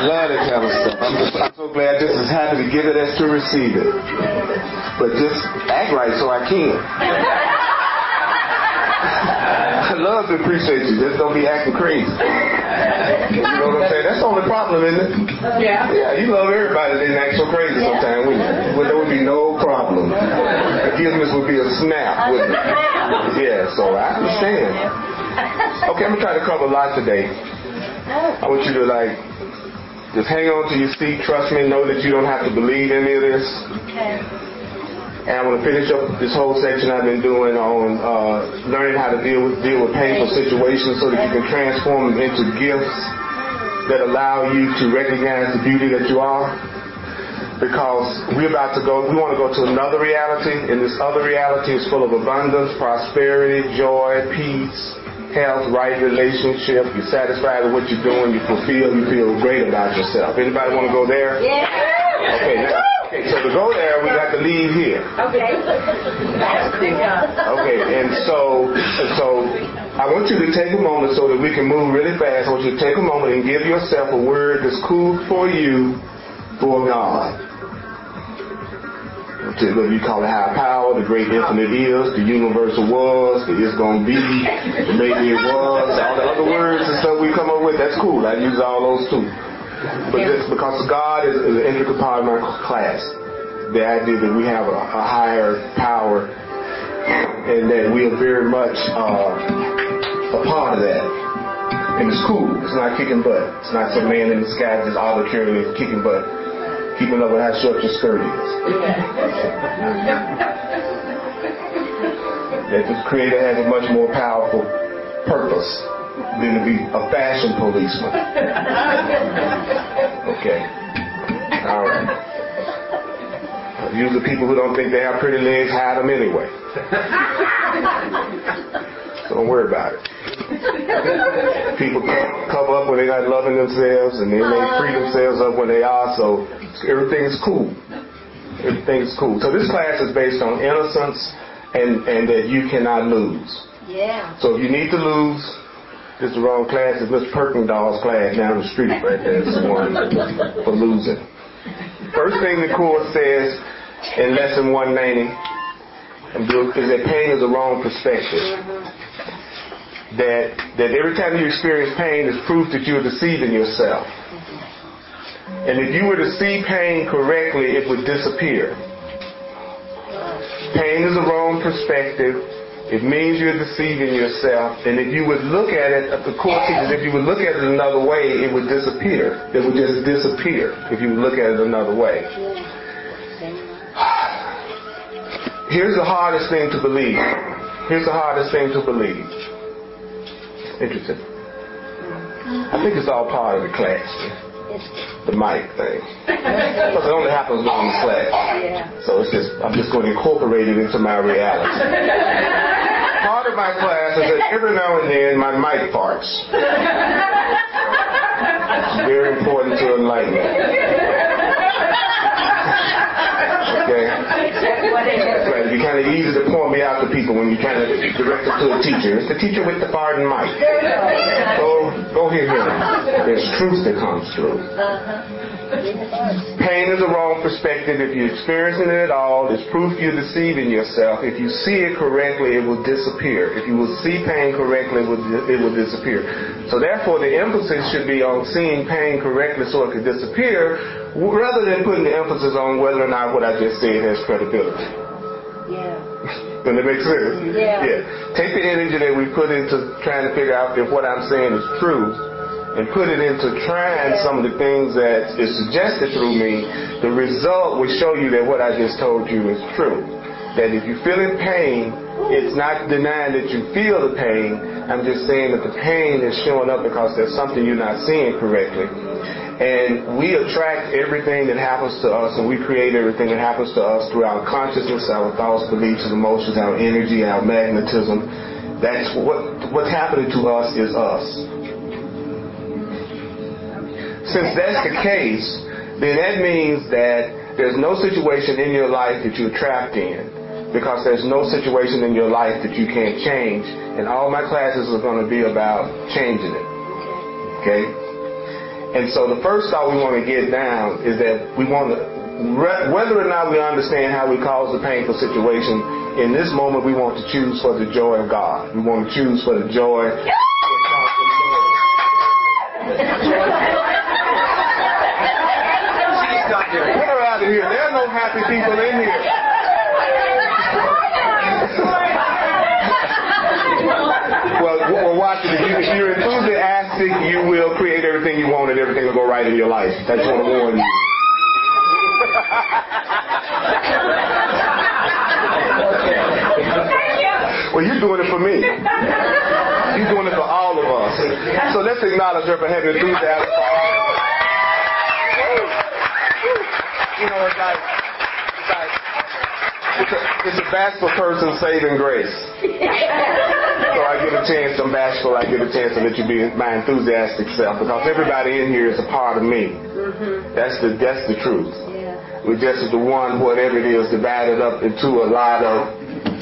Love that kind of stuff. I'm so glad this is happy to give it as to receive it. But just act right so I can. I love to appreciate you. Just don't be acting crazy. You know what I'm saying? That's the only problem, isn't it? Yeah. Yeah, you love everybody that didn't act so crazy sometimes, wouldn't you? Well, there would be no problem. Forgiveness would be a snap, wouldn't it? Yeah, so I understand. Okay, I'm going to try to cover a lot today. I want you to, just hang on to your seat. Trust me. Know that you don't have to believe any of this. Okay. And I want to finish up this whole section I've been doing on learning how to deal with painful situations so that you can transform them into gifts that allow you to recognize the beauty that you are. Because we want to go to another reality, and this other reality is full of abundance, prosperity, joy, peace, health, right relationship. You're satisfied with what you're doing. You feel great about yourself. Anybody want to go there? Yeah. Okay, so to go there, we got to leave here. Okay. Okay, and so I want you to take a moment so that we can move really fast. I want you to take a moment and give yourself a word that's cool for you for God. Whether you call it higher power, the great infinite is, the universal was, the is going to be, the maybe it was, all the other words and stuff we come up with, that's cool. I use all those too. But just because God is an intricate part of my class, the idea that we have a higher power and that we are very much a part of that. And it's cool. It's not kicking butt. It's not some man in the sky just arbitrarily kicking butt. Keeping up with how short your skirt is. That the Creator has a much more powerful purpose than to be a fashion policeman. Okay. All right. Usually people who don't think they have pretty legs hide them anyway. So don't worry about it. People cover up when they're not loving themselves, and then they free themselves up when they are, so everything is cool. Everything is cool. So this class is based on innocence and that you cannot lose. Yeah. So if you need to lose, this is the wrong class. It's Miss Perkendall's class down the street right there. It's the one for losing. First thing the course says in lesson 190 is that pain is a wrong perspective. That every time you experience pain is proof that you're deceiving yourself. And if you were to see pain correctly, it would disappear. Pain is a wrong perspective. It means you're deceiving yourself. And if you would look at it, the course teaches, if you would look at it another way, it would disappear. It would just disappear if you would look at it another way. Here's the hardest thing to believe. Here's the hardest thing to believe. Interesting. I think it's all part of the class. The mic thing. Because it only happens during the class. So I'm just going to incorporate it into my reality. Part of my class is that every now and then my mic farts. It's very important to enlightenment. Okay? Right. It'd be kind of easy to point me out to people when you kind of direct it to a teacher. It's the teacher with the farting mic. Go hear him. There's truth that comes through. Pain is a wrong perspective. If you're experiencing it at all, it's proof you're deceiving yourself. If you see it correctly, it will disappear. If you will see pain correctly, it will disappear. So therefore, the emphasis should be on seeing pain correctly so it can disappear, rather than putting the emphasis on whether or not what I just said has credibility. Yeah. Does that make sense? Yeah. Take the energy that we put into trying to figure out if what I'm saying is true, and put it into trying some of the things that is suggested through me. The result will show you that what I just told you is true. That if you're feeling pain, it's not denying that you feel the pain. I'm just saying that the pain is showing up because there's something you're not seeing correctly. And we attract everything that happens to us, and we create everything that happens to us through our consciousness, our thoughts, beliefs, and emotions, our energy, our magnetism. That's what's happening to us is us. Since that's the case, then that means that there's no situation in your life that you're trapped in, because there's no situation in your life that you can't change. And all my classes are going to be about changing it. Okay? And so the first thought we want to get down is that we want to, whether or not we understand how we cause the painful situation, in this moment we want to choose for the joy of God. We want to choose for the joy. Get her out of here. There are no happy people in here. Well, watch it. If you're enthusiastic, you will create everything you want and everything will go right in your life. I just want to warn you. Well, you're doing it for me. You're doing it for all of us. So let's acknowledge her for having enthusiasm for all of us. You know, it's a bashful person saving grace. So I get a chance, I'm bashful, I get a chance to let you be my enthusiastic self, because everybody in here is a part of me. That's the truth. We're just the one, whatever it is, divided up into a lot of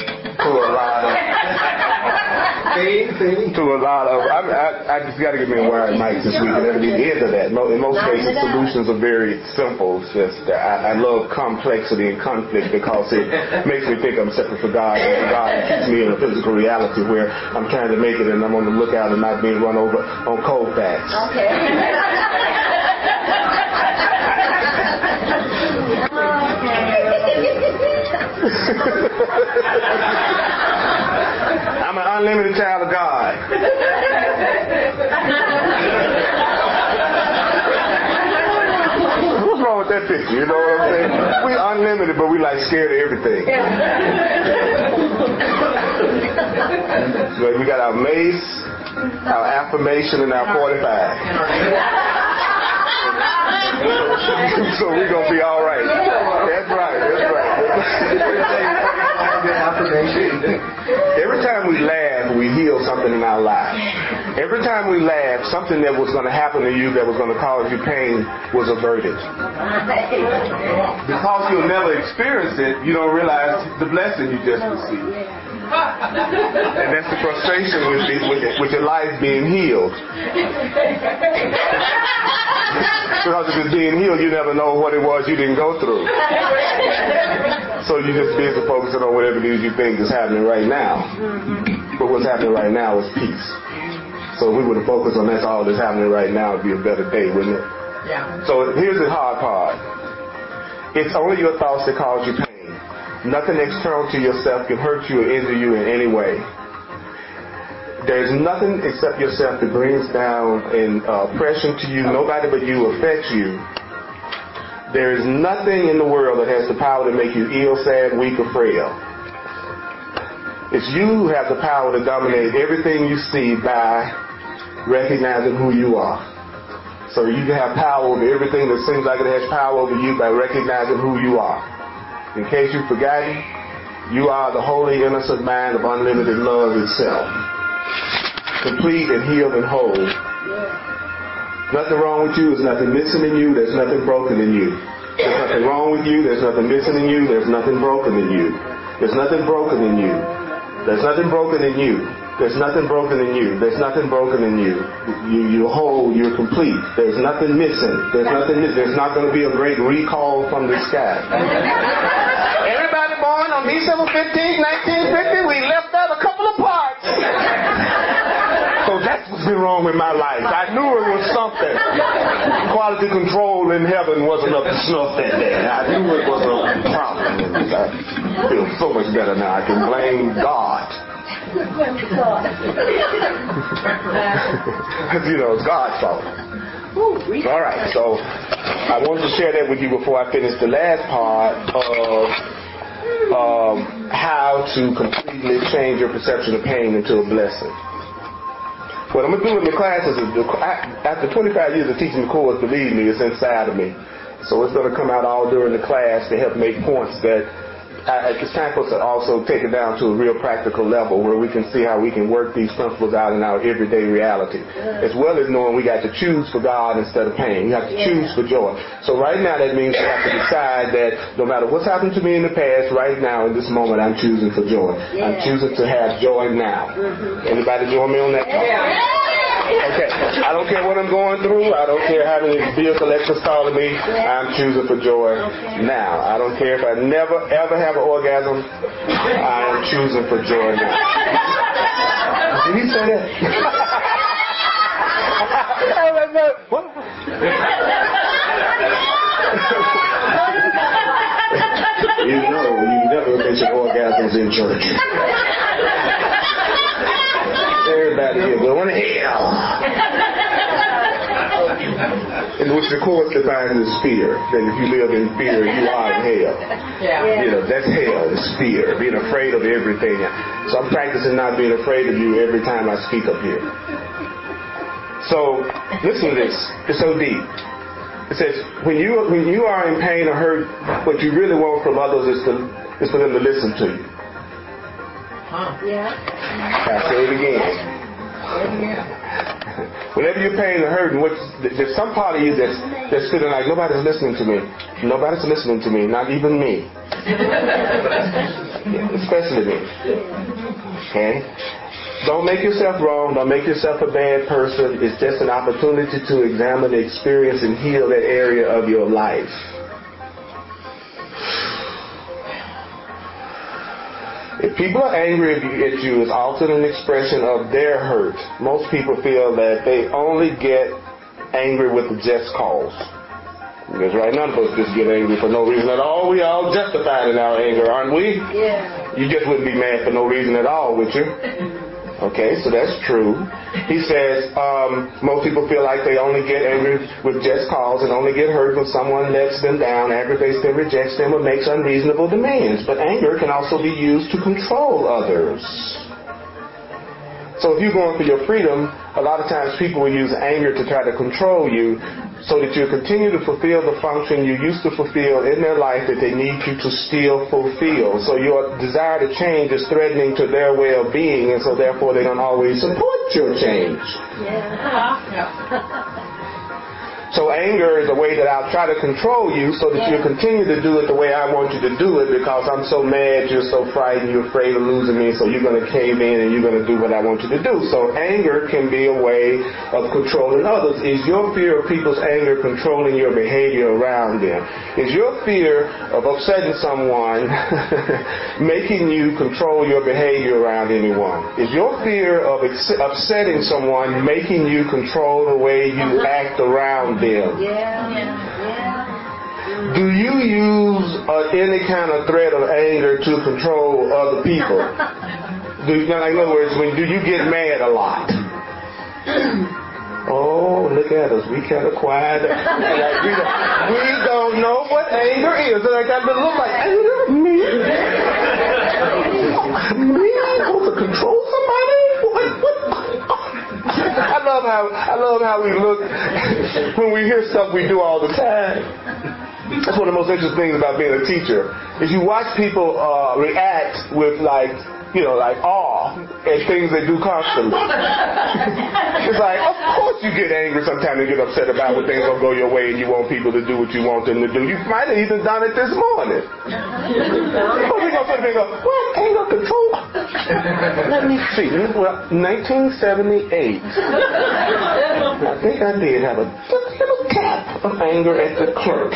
I just got to get me a wired mic this week and that'll be the end of that. In most cases, solutions are very simple. It's just I love complexity and conflict because it makes me think I'm separate from God, and God keeps me in a physical reality where I'm trying to make it and I'm on the lookout and not being run over on cold facts. Okay. I'm an unlimited child of God. What's wrong with that picture? You know what I'm saying? We unlimited, but we like scared of everything. So we got our mace, our affirmation, and our 45. So we're going to be all right. That's right. Every time we laugh, we heal something in our lives. Every time we laugh, something that was going to happen to you that was going to cause you pain was averted. Because you'll never experience it, you don't realize the blessing you just received. And that's the frustration with your life being healed. Because if it's being healed, you never know what it was you didn't go through. So you're just busy focusing on whatever it is you think is happening right now. But what's happening right now is peace. So if we were to focus on that's all that's happening right now, it would be a better day, wouldn't it? Yeah. So here's the hard part. It's only your thoughts that cause you pain. Nothing external to yourself can hurt you or injure you in any way. There's nothing except yourself that brings down and oppression to you. Nobody but you affects you. There is nothing in the world that has the power to make you ill, sad, weak, or frail. It's you who have the power to dominate everything you see by recognizing who you are. So you can have power over everything that seems like it has power over you by recognizing who you are. In case you've forgotten, you are the holy, innocent mind of unlimited love itself. Complete and healed and whole. Nothing wrong with you. There's nothing missing in you. There's nothing broken in you. There's nothing wrong with you. There's nothing missing in you. There's nothing broken in you. There's nothing broken in you. There's nothing broken in you. There's nothing broken in you. There's nothing broken in you. You're whole. You're complete. There's nothing missing. There's nothing missing. There's not going to be a great recall from the sky. Everybody born on December 15, 1950, we left out a couple of parts. So that's what's been wrong with my life. I knew it was something. Quality control in heaven wasn't up to snuff that day. I knew it was a problem. I feel so much better now. I can blame God. You know, it's God's fault. All right, so I wanted to share that with you before I finish the last part of how to completely change your perception of pain into a blessing. What I'm going to do in the classes is, after 25 years of teaching the course, believe me, it's inside of me. So it's going to come out all during the class to help make points that it's time for us to also take it down to a real practical level where we can see how we can work these principles out in our everyday reality. As well as knowing we got to choose for God instead of pain. We have to choose for joy. So right now that means we have to decide that no matter what's happened to me in the past, right now in this moment I'm choosing for joy. I'm choosing to have joy now. Anybody join me on that? Okay. I don't care what I'm going through. I don't care how many bill collectors calling me. I'm choosing for joy now. I don't care if I never ever have an orgasm. I am choosing for joy now. Did he say that? What? You know, you never mention orgasms in church. Everybody here going to hell. In which the course defines as fear. That if you live in fear, you are in hell. Yeah. You know, that's hell, it's fear. Being afraid of everything. So I'm practicing not being afraid of you every time I speak up here. So, listen to this. It's so deep. It says, when you are in pain or hurt, what you really want from others is for them to listen to you. Yeah. I'll say it again. Whenever you're pain or hurt, there's some part of you that's feeling like nobody's listening to me. Nobody's listening to me, not even me. Especially me. Okay? Don't make yourself wrong. Don't make yourself a bad person. It's just an opportunity to examine, experience, and heal that area of your life. If people are angry at you, it's often an expression of their hurt. Most people feel that they only get angry with the just cause. That's right. None of us just get angry for no reason at all. We all justified in our anger, aren't we? Yeah. You just wouldn't be mad for no reason at all, would you? Okay, so that's true. He says most people feel like they only get angry with just cause and only get hurt when someone lets them down, aggravates them, rejects them, or makes unreasonable demands. But anger can also be used to control others. So if you're going for your freedom, a lot of times people will use anger to try to control you so that you continue to fulfill the function you used to fulfill in their life that they need you to still fulfill. So your desire to change is threatening to their well-being, and so therefore they don't always support your change. So anger is a way that I'll try to control you so that you'll continue to do it the way I want you to do it because I'm so mad, you're so frightened, you're afraid of losing me, so you're going to cave in and you're going to do what I want you to do. So anger can be a way of controlling others. Is your fear of people's anger controlling your behavior around them? Is your fear of upsetting someone making you control your behavior around anyone? Is your fear of upsetting someone making you control the way you act around them? Do you use any kind of threat of anger to control other people? In other words, do you get mad a lot? Oh, look at us. We kind of quiet. We don't know what anger is. And I got to look like anger? Me? Me? Supposed to control somebody? What? I love how we look when we hear stuff we do all the time. That's one of the most interesting things about being a teacher is you watch people react with like awe at things they do constantly. It's like, of course you get angry sometimes and get upset about when things don't go your way and you want people to do what you want them to do. You might have even done it this morning. But we're going to put it and go, what? Anger control? Let me see. Well, 1978. I think I did have a little tap of anger at the clerk.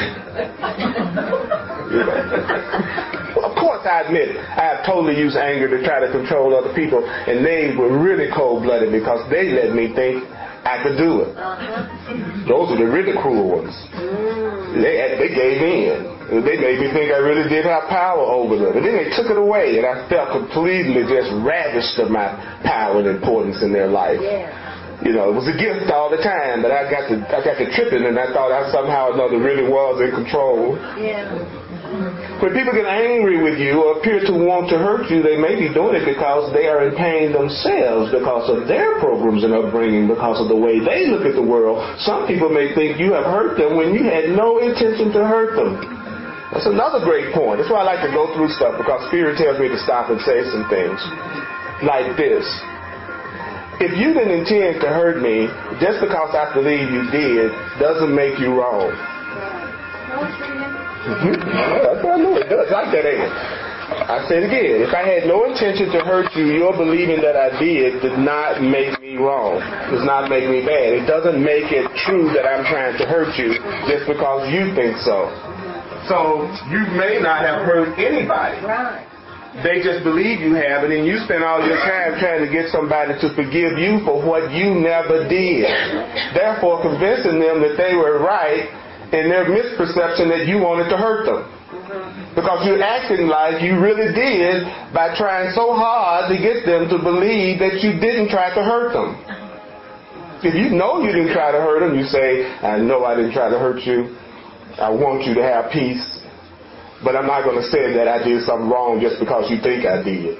Well, of course, I admit I have totally used anger to try to control other people, and they were really cold-blooded because they let me think I could do it. Those are the really cruel ones. They gave in. They made me think I really did have power over them. And then they took it away, and I felt completely just ravished of my power and importance in their life. It was a gift all the time, but I got to tripping, and I thought I somehow or another really was in control. When people get angry with you or appear to want to hurt you, they may be doing it because they are in pain themselves, because of their programs and upbringing, because of the way they look at the world. Some people may think you have hurt them when you had no intention to hurt them. That's another great point. That's why I like to go through stuff, because Spirit tells me to stop and say some things like this. If you didn't intend to hurt me, just because I believe you did doesn't make you wrong. That's what I know it does. Like that, ain't it? I say it again. If I had no intention to hurt you, your believing that I did not make me wrong. Does not make me bad. It doesn't make it true that I'm trying to hurt you just because you think so. So you may not have hurt anybody. Right. They just believe you have, and then you spend all your time trying to get somebody to forgive you for what you never did. Therefore, convincing them that they were right in their misperception that you wanted to hurt them. Because you're acting like you really did by trying so hard to get them to believe that you didn't try to hurt them. If you know you didn't try to hurt them, you say, I know I didn't try to hurt you. I want you to have peace. But I'm not going to say that I did something wrong just because you think I did.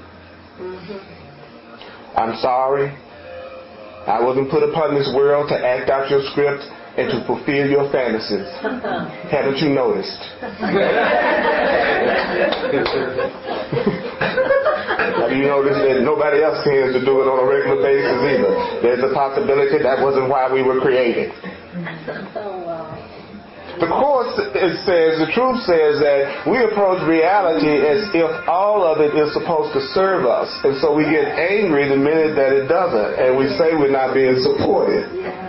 I'm sorry. I wasn't put upon this world to act out your script and to fulfill your fantasies. Haven't you noticed? Have you noticed that nobody else seems to do it on a regular basis either? There's a possibility that wasn't why we were created. The Course, the truth says that we approach reality as if all of it is supposed to serve us. And so we get angry the minute that it doesn't. And we say we're not being supported.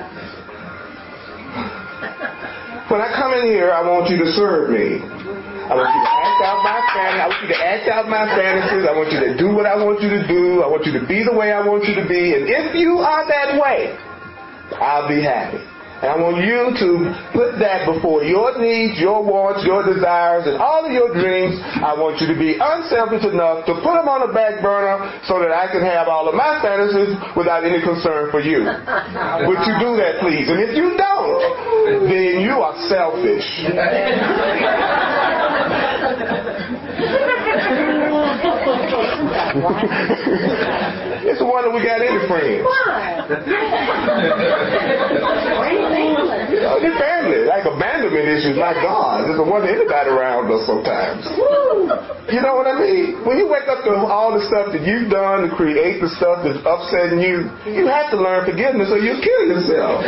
When I come in here, I want you to serve me. I want you to act out my fantasy. I want you to act out my fantasies. I want you to do what I want you to do. I want you to be the way I want you to be. And if you are that way, I'll be happy. And I want you to put that before your needs, your wants, your desires, and all of your dreams. I want you to be unselfish enough to put them on the back burner so that I can have all of my fantasies without any concern for you. Would you do that, please? And if you don't, then you are selfish. It's a wonder we got any friends. Your family, like abandonment issues, my God. It's a wonder anybody around us sometimes. You know what I mean? When you wake up to all the stuff that you've done to create the stuff that's upsetting you, you have to learn forgiveness or you'll kill yourself.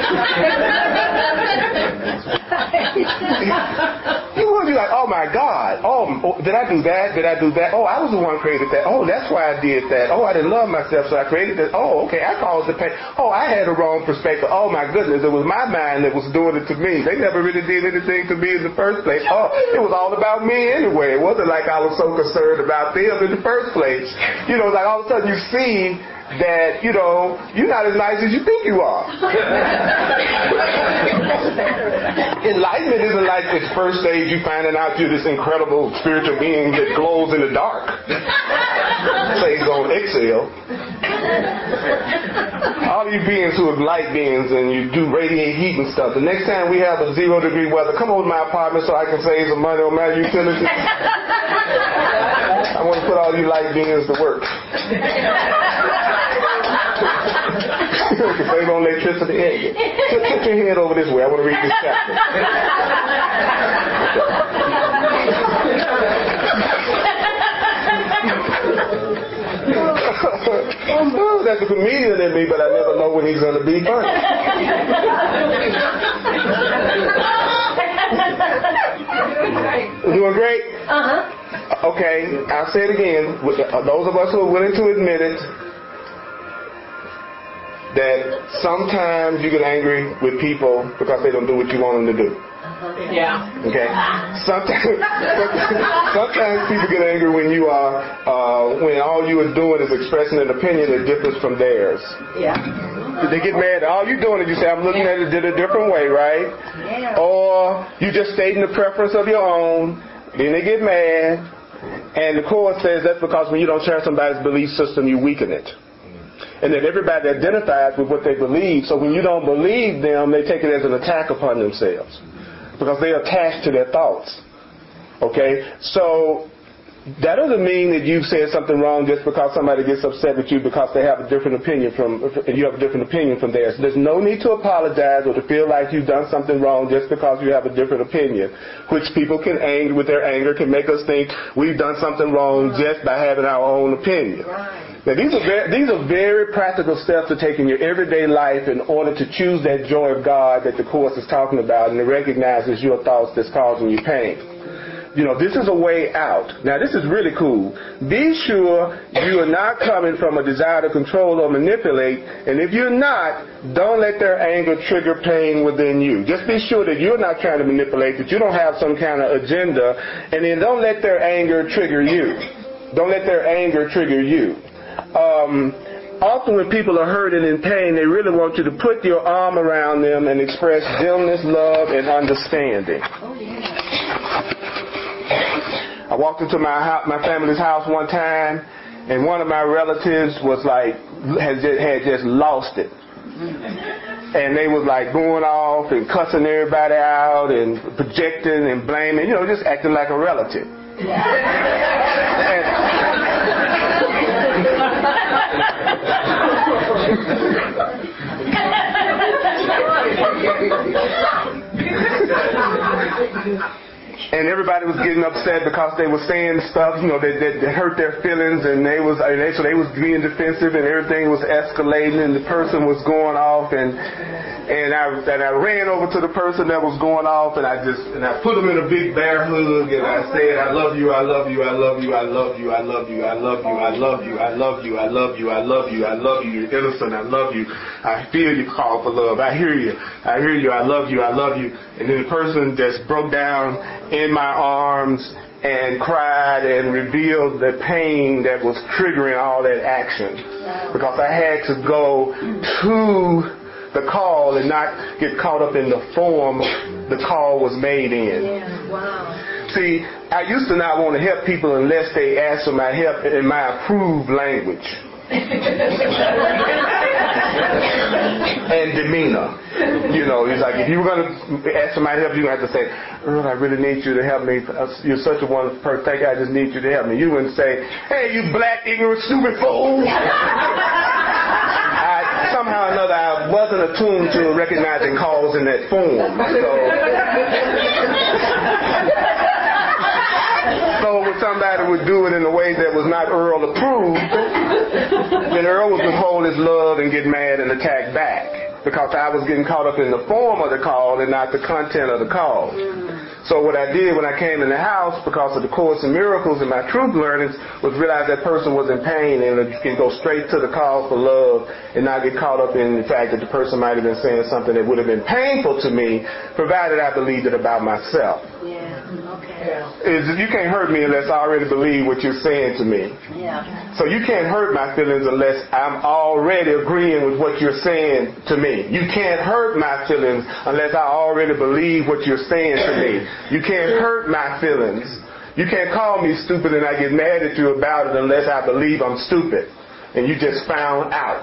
You will be like, oh my God, did I do that? Did I do that? Oh, I was the one who created that. Oh, that's why I did that. Oh, I didn't love myself, so I created that. Oh, okay, I caused the pain. Oh, I had a wrong perspective. Oh my goodness, it was my mind that was doing it to me. They never really did anything to me in the first place. Oh, it was all about me anyway. It wasn't like I was so concerned about them in the first place. You know, like all of a sudden you see that, you know, you're not as nice as you think you are. Enlightenment isn't like this first stage you finding out you're this incredible spiritual being that glows in the dark. Says on exhale. All you beings who are light beings and you do radiate heat and stuff. The next time we have a 0-degree weather, come over to my apartment so I can save some money on my utilities. I want to put all you light beings to work. Save on electricity. Hey, put your head over this way. I want to read this chapter. Oh, that's a comedian in me, but I never know when he's going to be funny. Doing great? Uh-huh. Okay, I'll say it again. Those of us who are willing to admit it, that sometimes you get angry with people because they don't do what you want them to do. Yeah. Okay. Sometimes people get angry when you are when all you are doing is expressing an opinion that differs from theirs. Yeah. They get mad. All you're doing is you say, I'm looking at it a different way, right? Yeah. Or you just stating the preference of your own. Then they get mad. And the Course says that's because when you don't share somebody's belief system, you weaken it. And then everybody identifies with what they believe. So when you don't believe them, they take it as an attack upon themselves. Because they're attached to their thoughts. Okay? So that doesn't mean that you've said something wrong just because somebody gets upset with you because they have a different opinion and you have a different opinion from theirs. There's no need to apologize or to feel like you've done something wrong just because you have a different opinion, which people can anger with their anger can make us think we've done something wrong just by having our own opinion. Now, these are very practical steps to take in your everyday life in order to choose that joy of God that the Course is talking about and to recognize it's your thoughts that's causing you pain. this is a way out. Now, this is really cool. Be sure you are not coming from a desire to control or manipulate. And if you're not, don't let their anger trigger pain within you. Just be sure that you're not trying to manipulate, that you don't have some kind of agenda. And then don't let their anger trigger you. Don't let their anger trigger you. Often when people are hurt and in pain, they really want you to put your arm around them and express gentleness, love, and understanding. I walked into my family's house one time, and one of my relatives was like, had just lost it. And they was like going off and cussing everybody out and projecting and blaming, just acting like a relative. And everybody was getting upset because they were saying stuff, that hurt their feelings, and so they was being defensive, and everything was escalating, and the person was going off, and I ran over to the person that was going off, and I put him in a big bear hug, and I said, I love you, I love you, I love you, I love you, I love you, I love you, I love you, I love you, I love you, I love you, I love you, you're innocent, I love you, I feel you call for love, I hear you, I love you, I love you. And then the person just broke down in my arms and cried and revealed the pain that was triggering all that action. Because I had to go to the call and not get caught up in the form the call was made in. Yeah, wow. See, I used to not want to help people unless they asked for my help in my approved language. And demeanor. It's like if you were going to ask somebody help, you're going to have to say, Earl, I really need you to help me. You're such a wonderful person. Thank you. I just need you to help me. You wouldn't say, hey, you black, ignorant, stupid fool. Somehow or another, I wasn't attuned to recognizing calls in that form. So when somebody would do it in a way that was not Earl approved, then Earl would withhold his love and get mad and attack back. Because I was getting caught up in the form of the call and not the content of the call. So what I did when I came in the house, because of the Course in Miracles and my truth learnings, was realize that person was in pain and can go straight to the call for love and not get caught up in the fact that the person might have been saying something that would have been painful to me, provided I believed it about myself. Yeah, okay. You can't hurt me unless I already believe what you're saying to me. Yeah. So you can't hurt my feelings unless I'm already agreeing with what you're saying to me. You can't hurt my feelings unless I already believe what you're saying to me. You can't hurt my feelings. You can't call me stupid and I get mad at you about it unless I believe I'm stupid. And you just found out.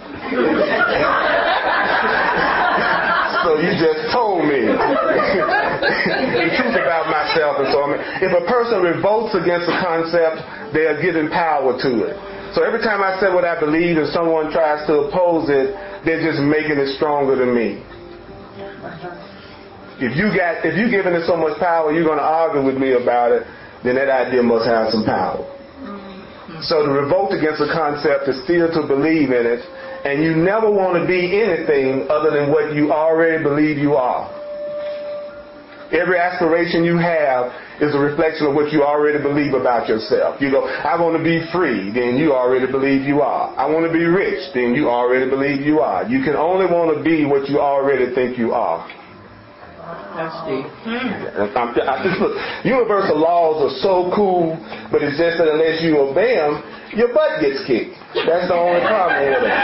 So you just told me the truth about myself. And so if a person revolts against a concept, they are giving power to it. So every time I say what I believe and someone tries to oppose it, they're just making it stronger than me. If you're giving it so much power, you're going to argue with me about it, then that idea must have some power. So to revolt against a concept is still to believe in it, and you never want to be anything other than what you already believe you are. Every aspiration you have is a reflection of what you already believe about yourself. You go, I want to be free, then you already believe you are. I want to be rich, then you already believe you are. You can only want to be what you already think you are. That's deep. Look, universal laws are so cool, but it's just that unless you obey them, your butt gets kicked. That's the only problem with it.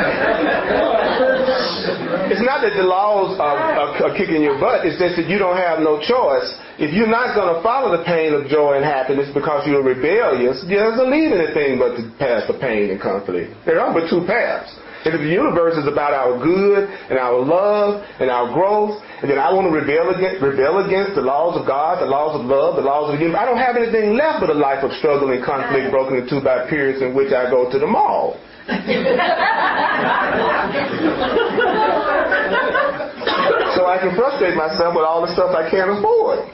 It's not that the laws are kicking your butt. It's just that you don't have no choice. If you're not going to follow the pain of joy and happiness because you're rebellious, it doesn't leave anything but the path of pain and conflict. There are but two paths. And if the universe is about our good and our love and our growth, and then I want to rebel against the laws of God, the laws of love, the laws of the universe, I don't have anything left but a life of struggle and conflict broken into by periods in which I go to the mall. So I can frustrate myself with all the stuff I can't afford.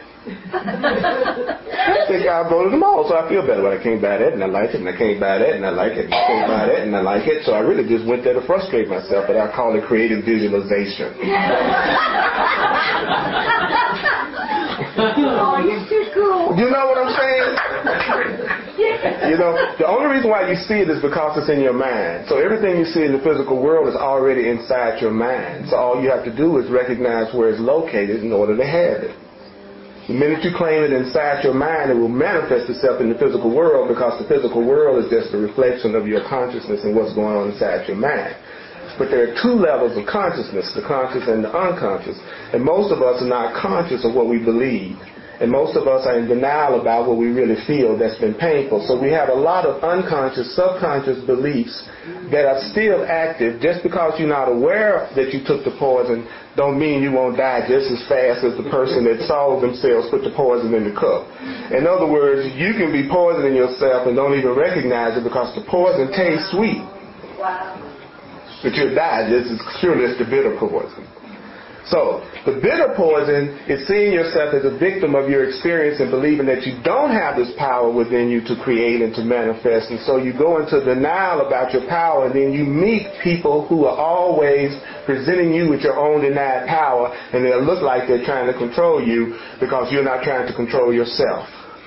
I think I'll go to the mall, so I feel better. But I can't buy that, and I like it, and I can't buy that, and I like it, and I can't buy that, and I like it. So I really just went there to frustrate myself, but I call it creative visualization. Oh, you're too cool. You know what I'm saying? You know, the only reason why you see it is because it's in your mind. So everything you see in the physical world is already inside your mind. So all you have to do is recognize where it's located in order to have it. The minute you claim it inside your mind, it will manifest itself in the physical world, because the physical world is just a reflection of your consciousness and what's going on inside your mind. But there are two levels of consciousness, the conscious and the unconscious. And most of us are not conscious of what we believe. And most of us are in denial about what we really feel that's been painful. So we have a lot of unconscious, subconscious beliefs that are still active. Just because you're not aware that you took the poison don't mean you won't die just as fast as the person that saw themselves put the poison in the cup. In other words, you can be poisoning yourself and don't even recognize it because the poison tastes sweet. Wow. But you'll die just as surely as the bitter poison. So, the bitter poison is seeing yourself as a victim of your experience and believing that you don't have this power within you to create and to manifest. And so you go into denial about your power, and then you meet people who are always presenting you with your own denied power, and they'll look like they're trying to control you because you're not trying to control yourself.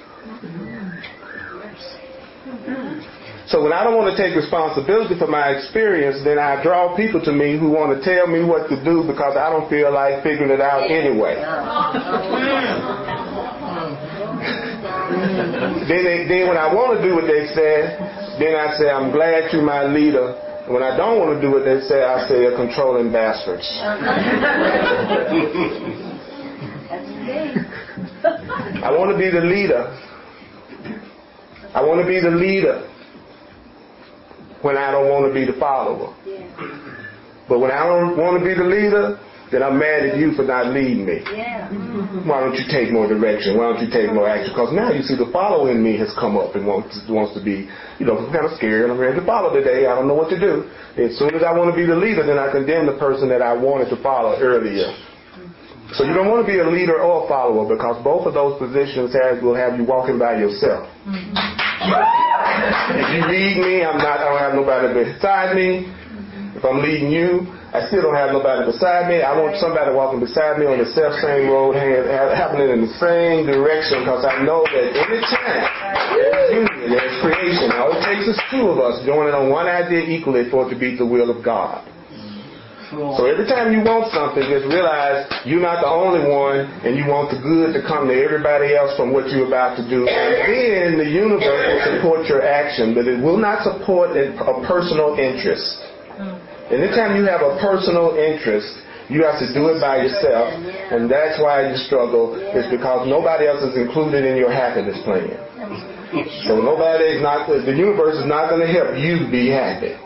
So when I don't want to take responsibility for my experience, then I draw people to me who want to tell me what to do because I don't feel like figuring it out anyway. Then when I want to do what they said, then I say, I'm glad you're my leader. And when I don't want to do what they say, I say they're controlling bastards. I want to be the leader. I want to be the leader when I don't want to be the follower. Yeah. But when I don't want to be the leader, then I'm mad at you for not leading me. Yeah. Why don't you take more direction? Why don't you take more action? Because now you see the follower in me has come up and wants to be, kind of scared. I'm ready to follow today. I don't know what to do. As soon as I want to be the leader, then I condemn the person that I wanted to follow earlier. So you don't want to be a leader or a follower, because both of those positions will have you walking by yourself. If you lead me, I don't have nobody beside me. If I'm leading you, I still don't have nobody beside me. I want somebody walking beside me on the same road, happening in the same direction, because I know that any time there's union, there's creation. All it takes is two of us joining on one idea equally for it to be the will of God. So every time you want something, just realize you're not the only one, and you want the good to come to everybody else from what you're about to do. And then the universe will support your action, but it will not support a personal interest. Anytime you have a personal interest, you have to do it by yourself, and that's why you struggle. It's because nobody else is included in your happiness plan. So the universe is not going to help you be happy.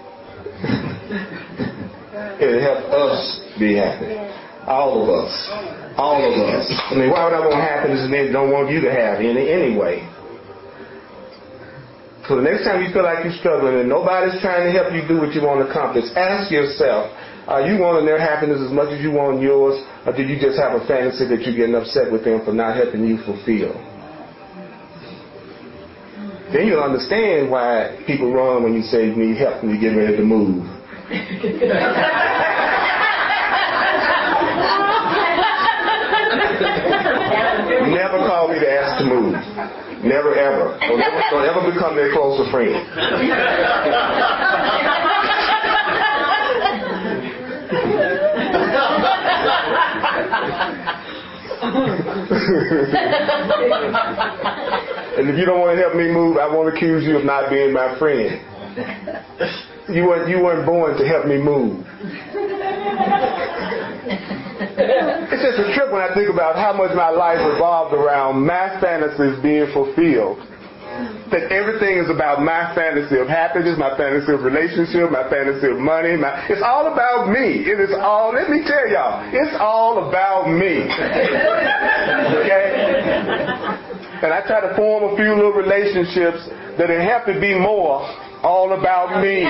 It'll help us be happy. All of us. All of us. I mean, why would I want happiness and then don't want you to have any anyway? So the next time you feel like you're struggling and nobody's trying to help you do what you want to accomplish, ask yourself, are you wanting their happiness as much as you want yours, or do you just have a fantasy that you're getting upset with them for not helping you fulfill? Then you'll understand why people run when you say you need help and you get ready to move. Never call me to ask to move. Never ever. Don't ever become their closer friend. And if you don't want to help me move, I won't accuse you of not being my friend. You weren't born to help me move. It's just a trip when I think about how much my life revolved around my fantasies being fulfilled. That everything is about my fantasy of happiness, my fantasy of relationship, my fantasy of money. It's all about me. It is all, let me tell y'all, it's all about me. Okay? And I try to form a few little relationships that have to be more all about me.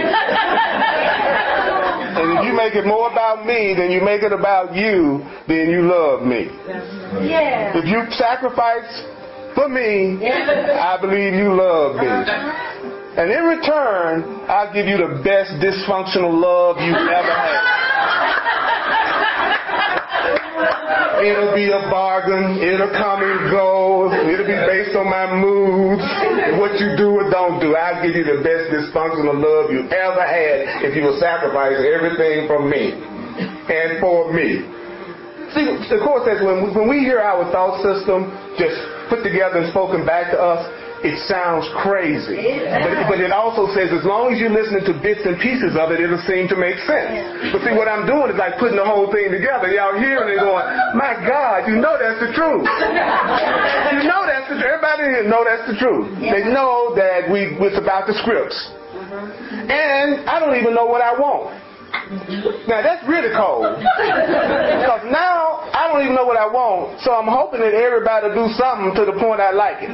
And if you make it more about me than you make it about you, then you love me. Yeah. If you sacrifice for me, I believe you love me. And in return, I'll give you the best dysfunctional love you've ever had. It'll be a bargain. It'll come and go. It'll be based on my moods, what you do or don't do. I'll give you the best dysfunctional love you ever had if you will sacrifice everything from me and for me. See, the Course says when we hear our thought system just put together and spoken back to us, it sounds crazy. But it also says as long as you're listening to bits and pieces of it, it'll seem to make sense. But see, what I'm doing is like putting the whole thing together. Y'all hearing it going, my God, you know that's the truth. You know that's the truth. Everybody here know that's the truth. They know that it's about the scripts. And I don't even know what I want. Now that's really cold. Because now I don't even know what I want, so I'm hoping that everybody will do something to the point I like it.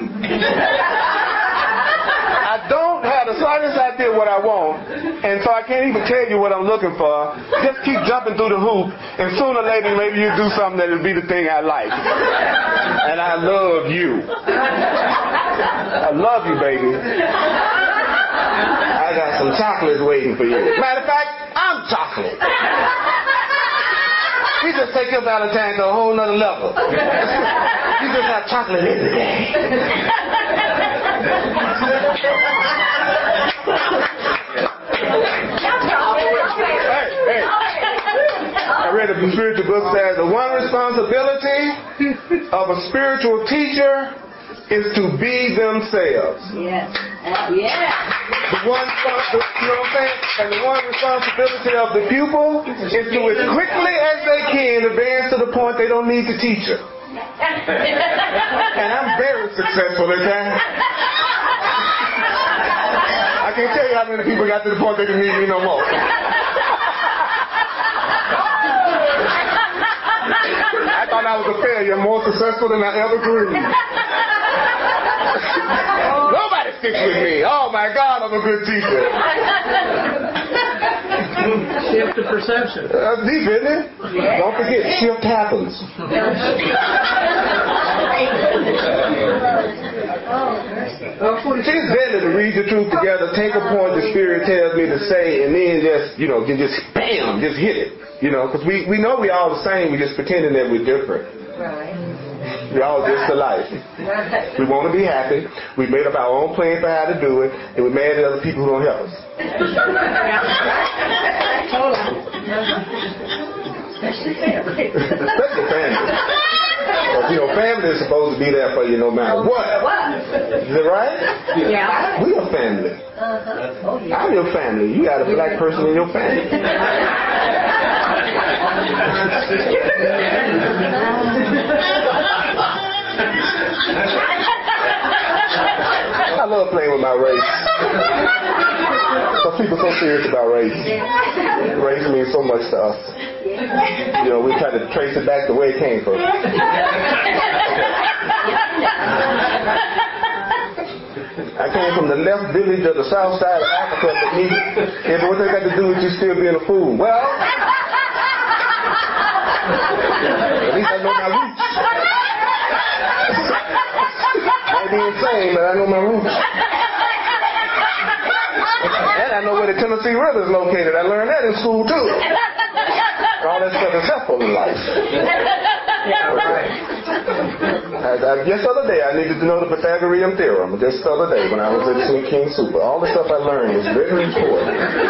I don't have the slightest idea what I want, and so I can't even tell you what I'm looking for. Just keep jumping through the hoop, and sooner or later maybe you'll do something that'll be the thing I like. And I love you. I love you, baby. I got some chocolates waiting for you. Matter of fact, I'm chocolate. We just take your Valentine to a whole nother level. You just have chocolate every day. Hey. I read a spiritual book that says the one responsibility of a spiritual teacher is to be themselves. Yes. The one, you know what I'm saying? And the one responsibility of the pupil is to, as quickly as they can, advance to the point they don't need the teacher. And I'm very successful at that. I can't tell you how many people got to the point they didn't need me no more. I thought I was a failure, more successful than I ever dreamed. Nobody sticks with me. Oh my God, I'm a good teacher. Shift the perception. Deep, isn't it? Yeah. Don't forget, shift happens. It's better to read the truth together, take a point the Spirit tells me to say, and then just, just bam, just hit it. Because we know we're all the same, we're just pretending that we're different. Right. We're all just alike. We want to be happy. We made up our own plan for how to do it, and we're mad at other people who don't help us. Especially family. Because, family is supposed to be there for you no matter what. Is it right? Yeah. We are family. Oh, yeah. I'm your family. You got a black person in your family. I love playing with my race. Because people are so serious about race. Race means so much to us. We try to trace it back the way it came from. I came from the left village of the south side of Africa, but what they got to do with you still being a fool? Well, at least I know my roots. I be insane, but I know my roots. And I know where the Tennessee River is located. I learned that in school too. All that stuff is helpful in life. Just the other day, I needed to know the Pythagorean theorem. Just the other day when I was at Sweet King Super. All the stuff I learned was very important.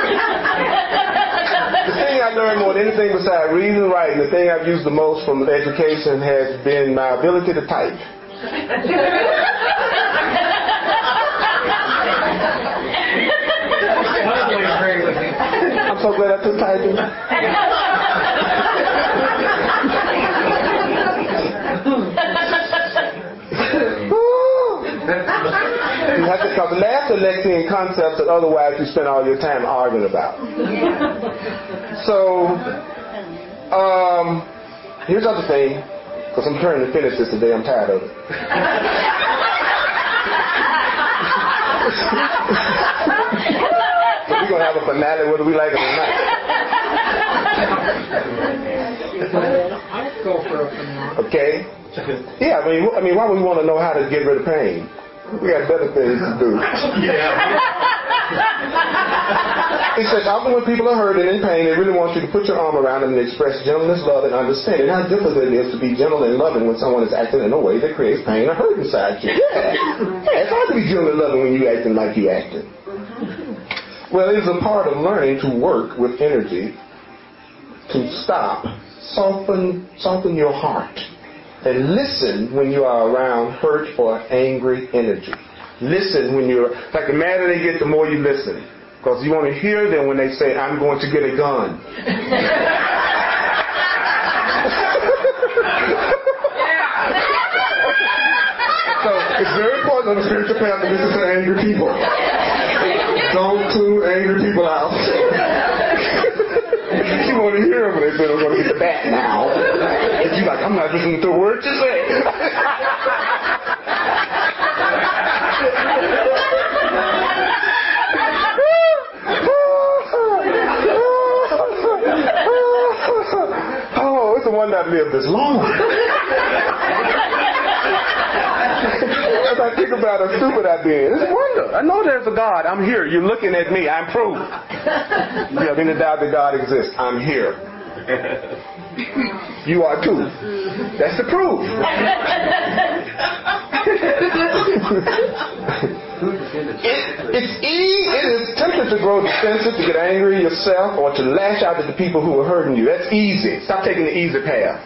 The thing I learned more than anything besides reading and writing, the thing I've used the most from education has been my ability to type. I'm so glad I took typing. You have to come last Lexian concepts that otherwise you spend all your time arguing about. So, here's the other thing, because I'm trying to finish this today, I'm tired of it. So we're going to have a finale whether we like it or not. I'll go for a finale. Okay? Yeah, I mean, why would we want to know how to get rid of pain? We got better things to do. Yeah. He says, often when people are hurt and in pain, they really want you to put your arm around them and express gentleness, love, and understanding. How difficult it is to be gentle and loving when someone is acting in a way that creates pain or hurt inside you. Yeah, it's hard to be gentle and loving when you're acting like you acting. Well, it is a part of learning to work with energy, to stop, soften your heart, and listen when you are around hurt or angry energy. Listen when you're, like the madder they get, the more you listen. Because you want to hear them when they say, I'm going to get a gun. So it's very important on the spiritual path to listen to angry people. Don't tune angry people out. You want to hear them when they say, I'm going to get the bat now. And you're like, I'm not listening to a word you say. Oh, it's the one that lived this long. As I think about how stupid I've been, it's a wonder. I know there's a God. I'm here. You're looking at me. I'm proof. You have any doubt that God exists? I'm here. You are too. That's the proof. It is tempting to grow defensive, to get angry yourself, or to lash out at the people who are hurting you. That's easy. Stop taking the easy path.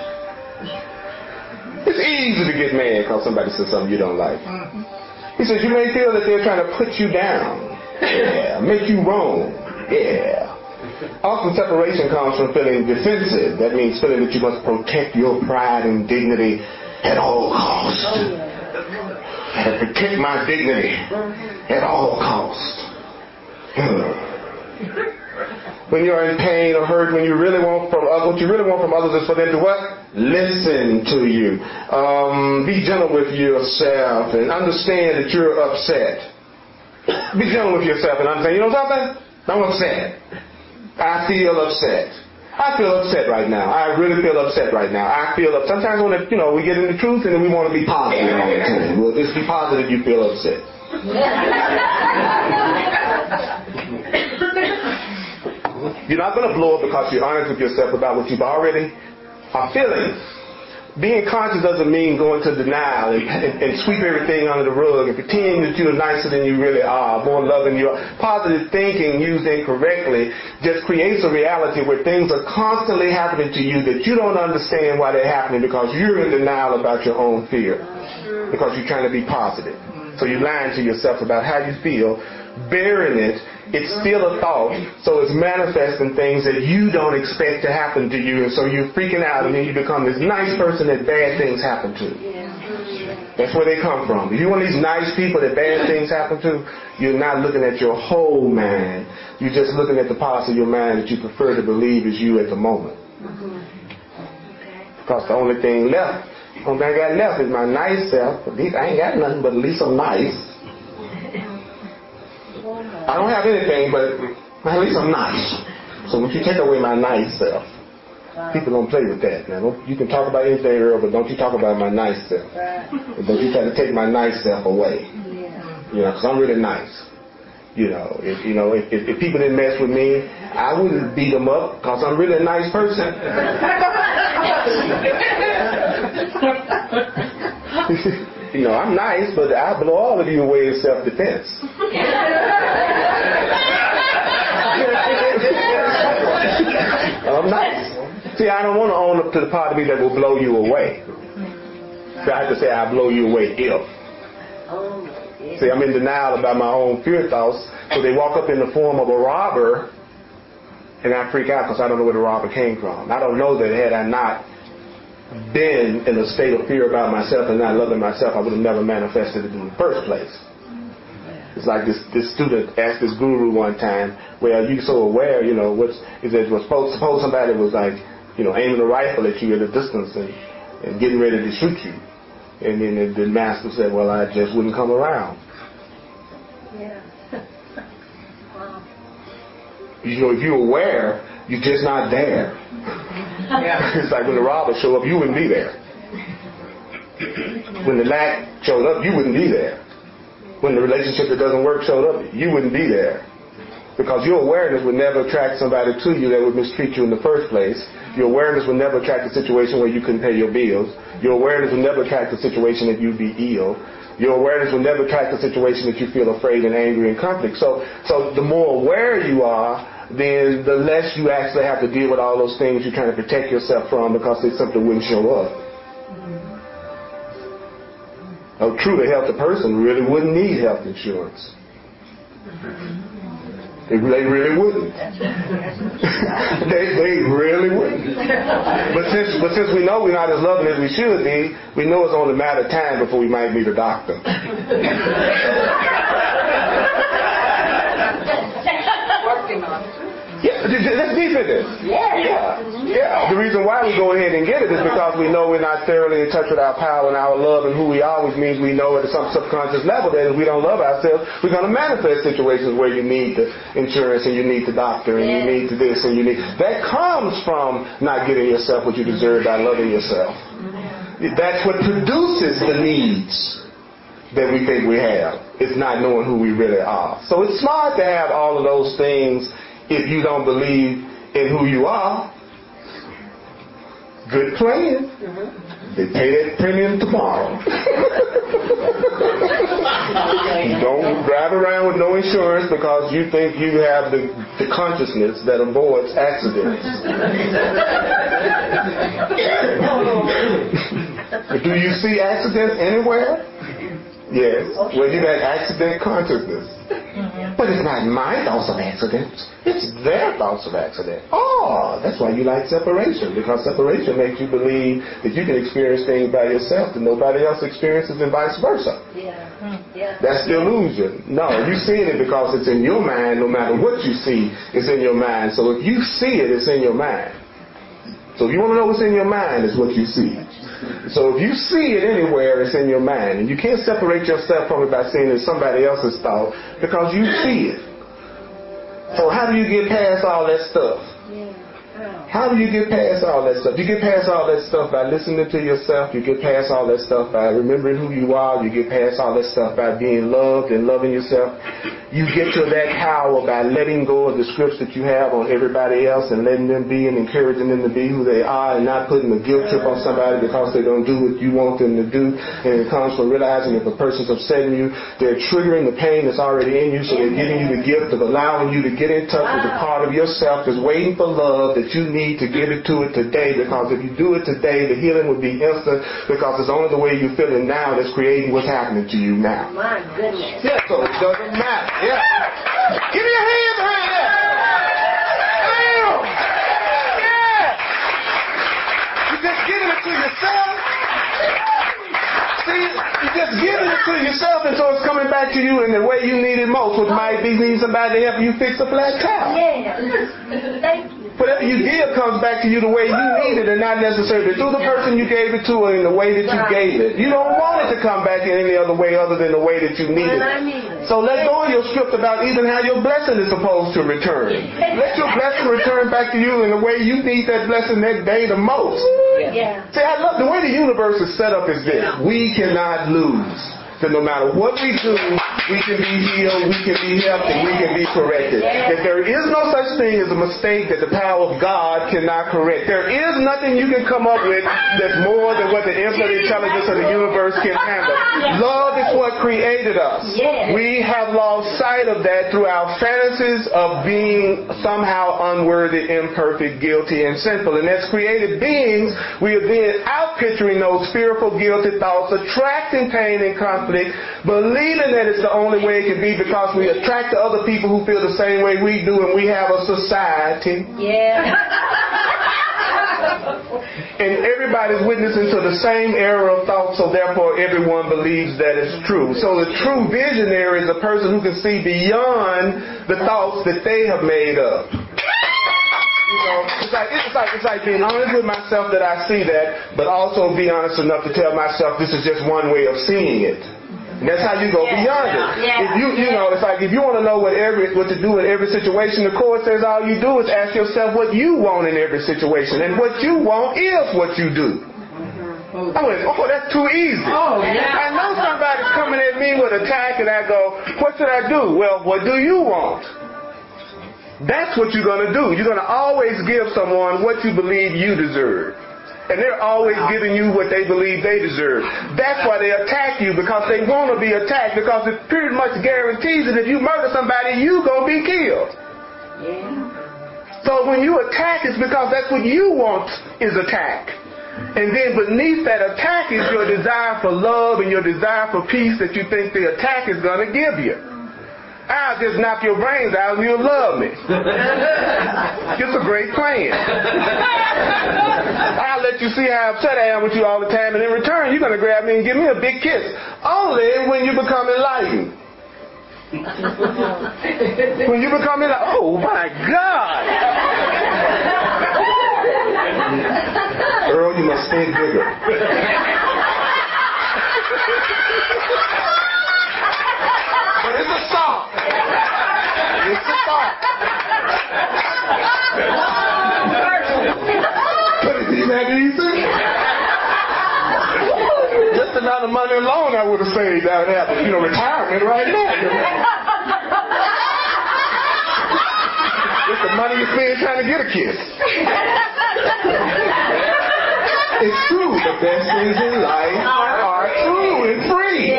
It's easy to get mad because somebody says something you don't like. He says, you may feel that they're trying to put you down. Yeah. Make you wrong. Yeah. Often separation comes from feeling defensive. That means feeling that you must protect your pride and dignity at all costs. And protect my dignity at all costs. When you're in pain or hurt, when you really want from others, what you really want from others is for them to what? Listen to you. Be gentle with yourself and understand that you're upset. Be gentle with yourself and understand, you know something? I'm upset. I feel upset. I feel upset right now. I really feel upset right now. I feel upset. Sometimes when we get into truth and then we want to be positive all the time. Well, just be positive you feel upset. You're not going to blow up because you're honest with yourself about what you've already are feeling. Being conscious doesn't mean going to denial and sweep everything under the rug and pretend that you're nicer than you really are, more loving you are. Positive thinking used incorrectly just creates a reality where things are constantly happening to you that you don't understand why they're happening because you're in denial about your own fear. Because you're trying to be positive. So you're lying to yourself about how you feel, burying it. It's still a thought, so it's manifesting things that you don't expect to happen to you, and so you're freaking out, and then you become this nice person that bad things happen to. That's where they come from. If you're one of these nice people that bad things happen to, you're not looking at your whole mind. You're just looking at the parts of your mind that you prefer to believe is you at the moment. Because the only thing I got left is my nice self. At least I ain't got nothing, but at least I'm nice. I don't have anything, but at least I'm nice. So if you take away my nice self, people don't play with that. Now, you can talk about anything, Earl, but don't you talk about my nice self. And don't you try to take my nice self away. Because I'm really nice. If people didn't mess with me, I wouldn't beat them up because I'm really a nice person. I'm nice, but I blow all of you away in self-defense. I'm nice. See, I don't want to own up to the part of me that will blow you away. So I have to say I blow you away if. See, I'm in denial about my own fear thoughts, so they walk up in the form of a robber, and I freak out because I don't know where the robber came from. I don't know that had I not been in a state of fear about myself and not loving myself, I would have never manifested it in the first place. It's like this student asked this guru one time, well, you're so aware, suppose somebody was like, aiming a rifle at you at a distance and getting ready to shoot you. And then the master said, well, I just wouldn't come around. Yeah. Wow. If you're aware, you're just not there. Yeah. It's like when the robbers show up, you wouldn't be there. When the lack showed up, you wouldn't be there. When the relationship that doesn't work showed up, you wouldn't be there. Because your awareness would never attract somebody to you that would mistreat you in the first place. Your awareness would never attract a situation where you couldn't pay your bills. Your awareness would never attract a situation that you'd be ill. Your awareness would never attract a situation that you feel afraid and angry and conflict. So the more aware you are, then the less you actually have to deal with all those things you're trying to protect yourself from because they simply wouldn't show up. A truly healthy person really wouldn't need health insurance. They really wouldn't. they really wouldn't. But since we know we're not as loving as we should be, we know it's only a matter of time before we might need a doctor. Working on it. Yeah, let's deep in this. Yeah. The reason why we go ahead and get it is because we know we're not thoroughly in touch with our power and our love and who we are, which means we know at some subconscious level that if we don't love ourselves, we're going to manifest situations where you need the insurance and you need the doctor and you need this and you need... That comes from not giving yourself what you deserve by loving yourself. That's what produces the needs that we think we have. It's not knowing who we really are. So it's smart to have all of those things if you don't believe in who you are. Good plan. They pay that premium tomorrow. Don't drive around with no insurance because you think you have the consciousness that avoids accidents. Do you see accidents anywhere? Yes. Well, you got accident consciousness. But it's not my thoughts of accidents. It's their thoughts of accident. Oh, that's why you like separation. Because separation makes you believe that you can experience things by yourself that nobody else experiences and vice versa. That's the illusion. No, you're seeing it because it's in your mind. No matter what you see, it's in your mind. So if you see it, it's in your mind. So if you want to know what's in your mind, it's what you see. So if you see it anywhere, it's in your mind. And you can't separate yourself from it by seeing it as somebody else's thought because you see it. So how do you get past all that stuff? How do you get past all that stuff? You get past all that stuff by listening to yourself. You get past all that stuff by remembering who you are. You get past all that stuff by being loved and loving yourself. You get to that power by letting go of the scripts that you have on everybody else and letting them be and encouraging them to be who they are and not putting a guilt trip on somebody because they don't do what you want them to do. And it comes from realizing if a person's upsetting you, they're triggering the pain that's already in you, so they're giving you the gift of allowing you to get in touch with the part of yourself that's waiting for love that you need to give it to it today, because if you do it today, the healing will be instant, because it's only the way you feel it now that's creating what's happening to you now. My goodness. Yeah, so it doesn't matter. Yeah. Give me a hand behind that. Damn. Yeah. You're just giving it to yourself. See, you're just giving it to yourself, and so it's coming back to you in the way you need it most, which might be needing somebody to help you fix a flat towel. Yeah. Thank you. Whatever you give comes back to you the way you need it and not necessarily through the person you gave it to or in the way that you gave it. You don't want it to come back in any other way other than the way that you need it. So let go of your script about even how your blessing is supposed to return. Let your blessing return back to you in the way you need that blessing that day the most. See, I love the way the universe is set up is this. We cannot lose. That no matter what we do, we can be healed, we can be helped, and we can be corrected. That there is no such thing as a mistake that the power of God cannot correct. There is nothing you can come up with that's more than what the infinite intelligence of the universe can handle. Love is what created us. We have lost sight of that through our fantasies of being somehow unworthy, imperfect, guilty, and sinful. And as created beings, we are then out-picturing those fearful, guilty thoughts, attracting pain and conflict, believing that it's the only way it can be because we attract to other people who feel the same way we do, and we have a society. And everybody's witnessing to the same error of thought, so therefore everyone believes that it's true. So the true visionary is a person who can see beyond the thoughts that they have made up. You know, it's like being honest with myself that I see that, but also be honest enough to tell myself this is just one way of seeing it. And that's how you go beyond it. If you know, it's like if you want to know what to do in every situation, the Course says all you do is ask yourself what you want in every situation, and what you want is what you do. I went, that's too easy. I know somebody's coming at me with attack, and I go, what should I do? Well, what do you want? That's what you're going to do. You're going to always give someone what you believe you deserve. And they're always giving you what they believe they deserve. That's why they attack you, because they want to be attacked, because it pretty much guarantees that if you murder somebody, you're going to be killed. Yeah. So when you attack, it's because that's what you want is attack. And then beneath that attack is your desire for love and your desire for peace that you think the attack is going to give you. I'll just knock your brains out and you'll love me. It's a great plan. I'll let you see how upset I am with you all the time, and in return, you're going to grab me and give me a big kiss. Only when you become enlightened. When you become enlightened, oh my God! Earl, you must think bigger. But it's a song. It's a song. But it's that easy. Just the amount of money alone I would have saved out of that, retirement right now. Just the money you spend trying to get a kiss. It's true. The best things in life are true and free.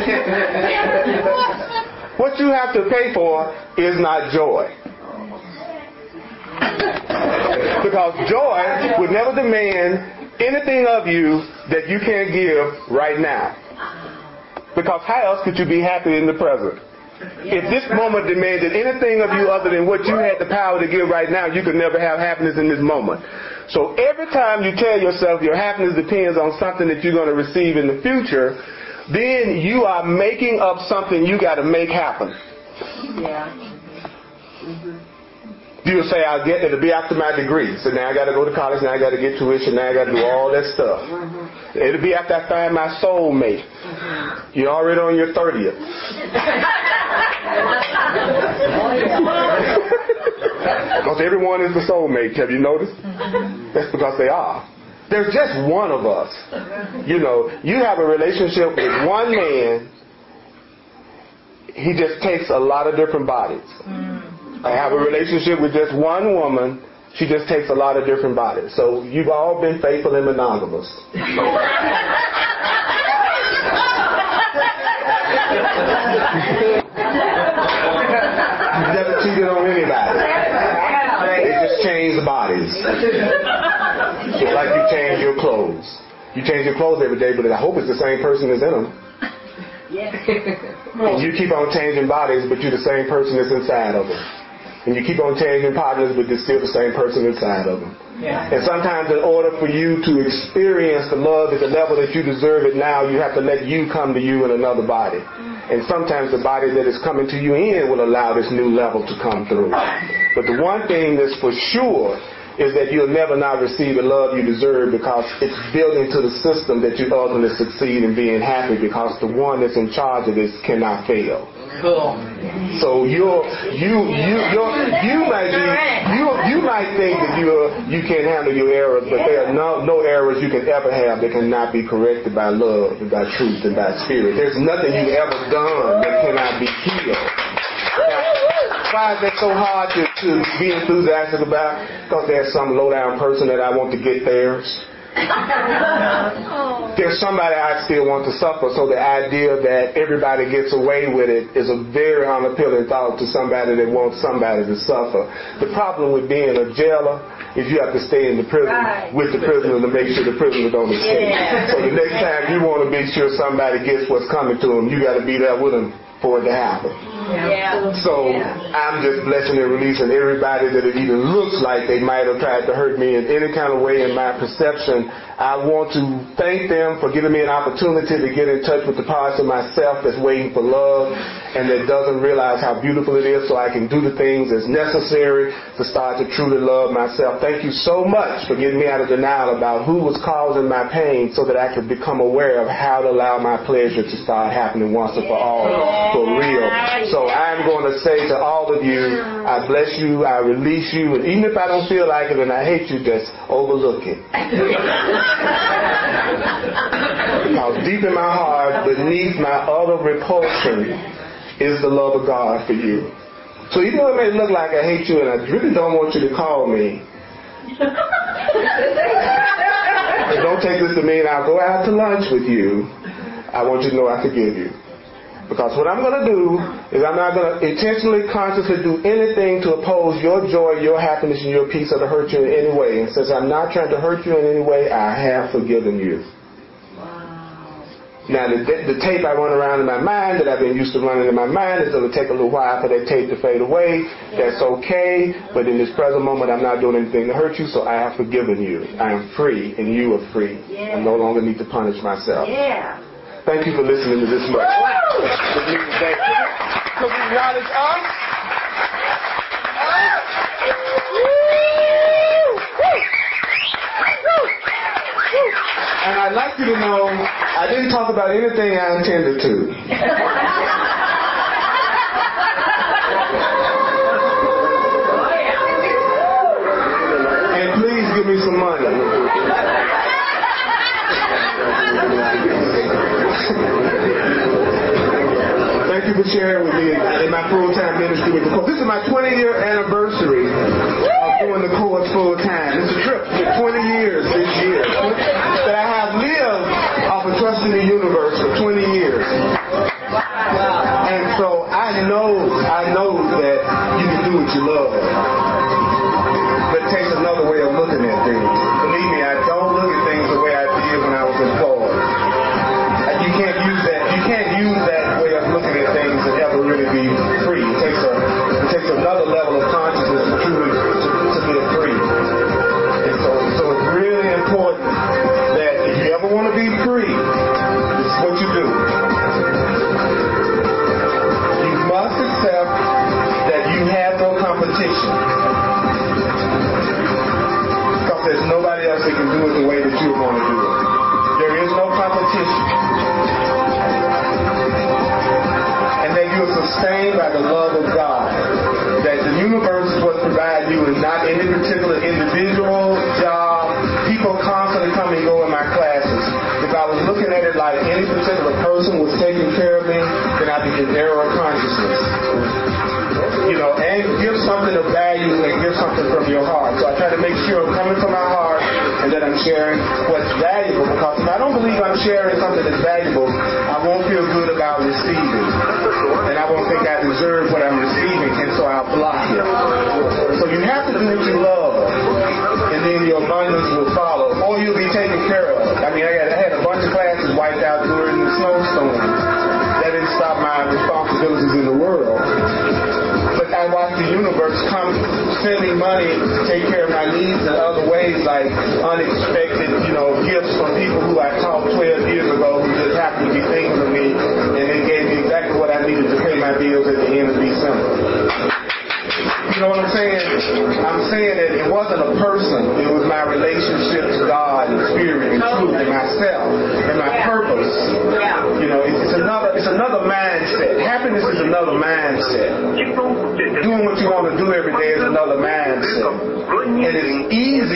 What you have to pay for is not joy. Because joy would never demand anything of you that you can't give right now. Because how else could you be happy in the present? If this moment demanded anything of you other than what you had the power to give right now, you could never have happiness in this moment. So every time you tell yourself your happiness depends on something that you're going to receive in the future, then you are making up something you got to make happen. Yeah. Mm-hmm. You'll say, it'll be after my degree. So now I got to go to college, now I got to get tuition, now I got to do all that stuff. Mm-hmm. It'll be after I find my soulmate. Mm-hmm. You're already on your 30th. Because everyone is the soulmate. Have you noticed? Mm-hmm. That's because they are. There's just one of us. You have a relationship with one man. He just takes a lot of different bodies. I have a relationship with just one woman. She just takes a lot of different bodies. So you've all been faithful and monogamous. You've never cheated on anybody. They just change the bodies. It's like you change your clothes. You change your clothes every day, but I hope it's the same person that's in them. And you keep on changing bodies, but you're the same person that's inside of them. And you keep on changing partners, but you're still the same person inside of them. Yeah. And sometimes in order for you to experience the love at the level that you deserve it now, you have to let you come to you in another body. And sometimes the body that is coming to you in will allow this new level to come through. But the one thing that's for sure is that you'll never not receive the love you deserve, because it's built into the system that you ultimately succeed in being happy, because the one that's in charge of this cannot fail. Cool. So you might think that you can't handle your errors, but there are no errors you can ever have that cannot be corrected by love and by truth and by spirit. There's nothing you've ever done that cannot be healed. Why is that so hard to be enthusiastic about? Because there's some low-down person that I want to get theirs. There's somebody I still want to suffer, so the idea that everybody gets away with it is a very unappealing thought to somebody that wants somebody to suffer. The problem with being a jailer is you have to stay in the prison with the prisoner to make sure the prisoner don't escape. So the next time you want to make sure somebody gets what's coming to them, you got to be there with them for it to happen. So I'm just blessing and releasing everybody that it even looks like they might have tried to hurt me in any kind of way in my perception. I want to thank them for giving me an opportunity to get in touch with the parts of myself that's waiting for love and that doesn't realize how beautiful it is, so I can do the things that's necessary to start to truly love myself. Thank you so much for getting me out of denial about who was causing my pain, so that I could become aware of how to allow my pleasure to start happening once and for all, for real. So I'm going to say to all of you, I bless you, I release you, and even if I don't feel like it and I hate you, just overlook it. Because deep in my heart, beneath my utter repulsion, is the love of God for you. So even though it may look like I hate you and I really don't want you to call me, don't take this to mean I'll go out to lunch with you. I want you to know I forgive you. Because what I'm going to do is I'm not going to intentionally, consciously do anything to oppose your joy, your happiness, and your peace or to hurt you in any way. And since I'm not trying to hurt you in any way, I have forgiven you. Now, the tape I run around in my mind that I've been used to running in my mind is going to take a little while for that tape to fade away. That's okay. But in this present moment, I'm not doing anything to hurt you, so I have forgiven you. I am free, and you are free. I no longer need to punish myself. Thank you for listening to this much. Because we acknowledge us. And I'd like you to know I didn't talk about anything I intended to. And please give me some money. Thank you for sharing with me in my full-time ministry with the court. This is my 20-year anniversary of doing the courts full-time. It's a trip for 20 years this year that I have lived off of trusting the universe for 20 years. And so I know that you can do what you love. But it takes another way of looking at things. Believe me, I don't look at things the way I did when I was employed. You can't use that way of looking at things and ever really be free. It takes another level of consciousness to truly to be free. And so it's really important that if you ever want to be free, this is what you do. You must accept that you have no competition. Because there's nobody else that can do it the way that you're going to do it. There is no competition. You are sustained by the love of God. That the universe is what provides you and not any particular individual, job. People constantly come and go in my classes. If I was looking at it like any particular person was taking care of me, then I'd be in error of consciousness. And give something of value and give something from your heart. So I try to make sure I'm coming from my heart and that I'm sharing what's valuable. Because if I don't believe I'm sharing something that's valuable, I won't feel good about receiving. And I won't think I deserve what I'm receiving, and so I'll block it. So you have to do what you love, and then your abundance will follow, or you'll be taken care of. I mean, I had a bunch of classes wiped out during the snowstorm. That didn't stop my responsibilities in the world. But I watched the universe come send me money to take care of my needs in other ways, like unexpected, gifts from people who I taught 12 years ago who just happened to be thinking of me, and they gave me exactly what I needed to pay my bills at the end of December. You know what I'm saying? I'm saying that it wasn't a person. It was my relationship to God and Spirit and truth and myself and my purpose. It's another mindset. Happiness is another mindset. Doing what you want to do every day is another mindset. And it's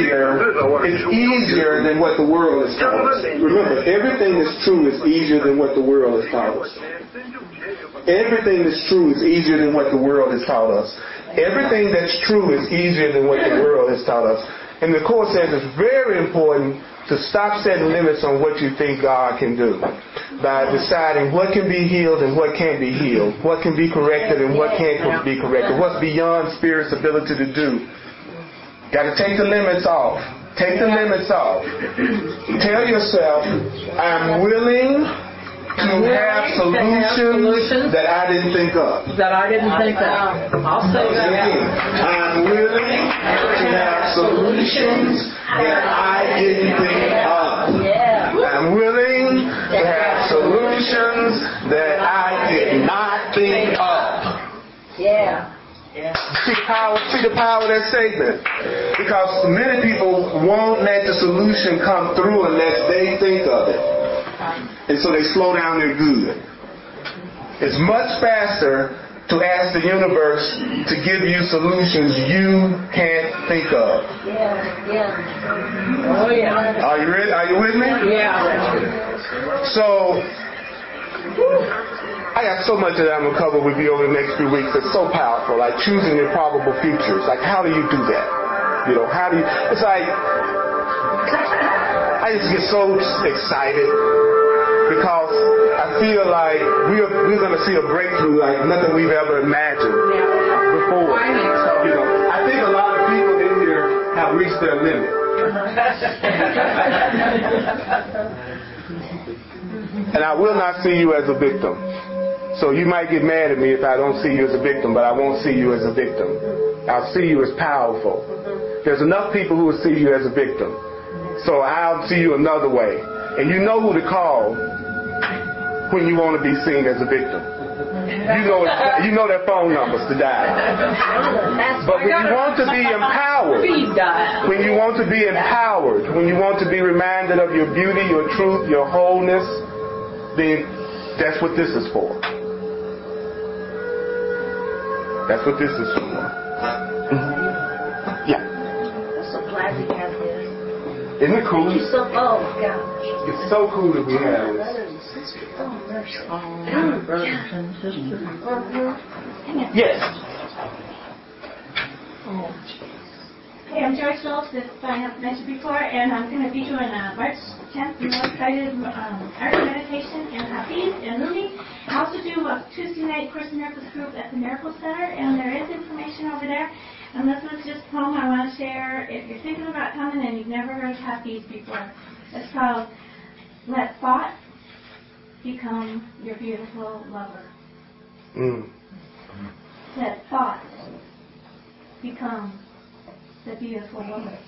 easier than what the world has taught us. Remember, everything that's true is easier than what the world has taught us. Everything that's true is easier than what the world has taught us. Everything that's true is easier than what the world has taught us. And the Course says it's very important to stop setting limits on what you think God can do by deciding what can be healed and what can't be healed, what can be corrected and what can't be corrected, what's beyond Spirit's ability to do. Got to take the limits off. Take the limits off. Tell yourself, I'm willing to have solutions that I didn't think of. I'll say that. I'm willing to have solutions that I didn't think of. I'm willing to have solutions that I did not think of. See the power of that statement. Because many people won't let the solution come through unless they think of it. And so they slow down their good. It's much faster to ask the universe to give you solutions you can't think of. Oh, yeah. Are you ready? Are you with me? Yeah. So I got so much that I'm going to cover with you over the next few weeks that's so powerful, like choosing your probable futures. Like, how do you do that? You know, how do you, it's like, I just get so excited because I feel like we're going to see a breakthrough like nothing we've ever imagined before. You know, I think a lot of people in here have reached their limit. And I will not see you as a victim. So you might get mad at me if I don't see you as a victim, but I won't see you as a victim. I'll see you as powerful. There's enough people who will see you as a victim. So I'll see you another way. And you know who to call when you want to be seen as a victim. You know their phone numbers to dial. But when you want to be empowered, when you want to be empowered, when you want to be reminded of your beauty, your truth, your wholeness, then that's what this is for. That's what this is for. Yeah. I'm so glad we have this. Isn't it cool? Oh, gosh. It's so cool that we have this. Brothers and sisters. Yes. Hey, I'm Joyce Phillips, as I mentioned before, and I'm going to be doing March 10th, guided art meditation in Hafiz and Rumi. I also do a Tuesday night Course in Miracles group at the Miracle Center, and there is information over there. And this is just a poem I want to share. If you're thinking about coming and you've never heard Hafiz before, it's called Let Thought Become Your Beautiful Lover. Let thought become the beautiful woman.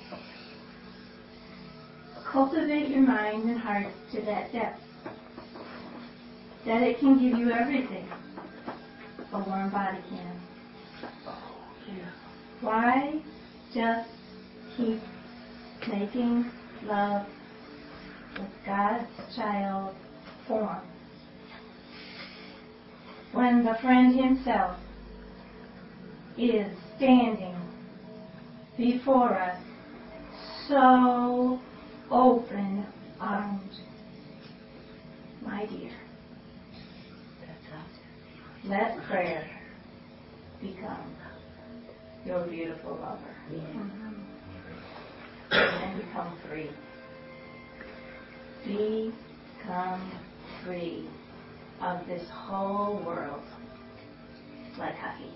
Cultivate your mind and heart to that depth, that it can give you everything a warm body can. Why just keep making love with God's child form when the friend himself is standing before us, so open-armed, my dear? Let prayer become your beautiful lover. And become free. Become free of this whole world, like Hafiz.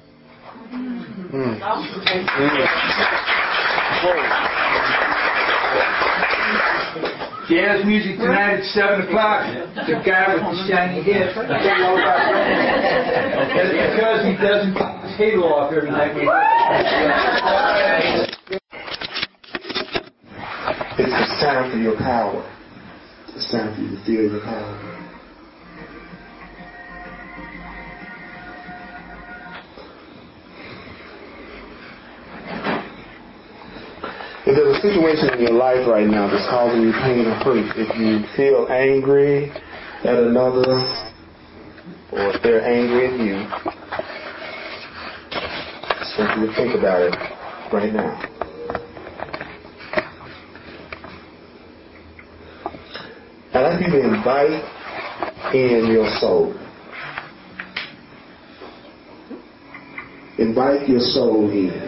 Jazz music tonight at 7 o'clock. The guy with the shiny head. That's because he doesn't take his halo off every night. It's time for your power. It's time for you to feel your power. If there's a situation in your life right now that's causing you pain or hurt, if you feel angry at another, or if they're angry at you, just want you to think about it right now. I'd like you to invite in your soul. Invite your soul in.